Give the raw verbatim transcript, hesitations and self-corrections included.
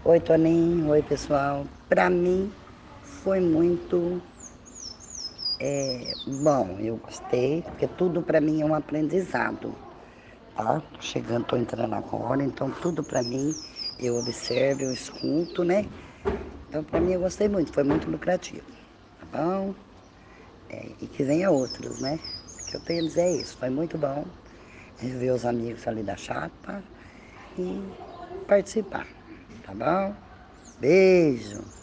Oi, Toninho. Oi, pessoal. Para mim foi muito é, bom. Eu gostei, porque tudo para mim é um aprendizado, tá? Tô chegando, tô entrando agora, então tudo para mim eu observo, eu escuto, né? Então para mim eu gostei muito, foi muito lucrativo, tá bom? É, e que venha outros, né? O que eu tenho a dizer é isso, foi muito bom ver os amigos ali da chapa e participar, tá bom? Beijo!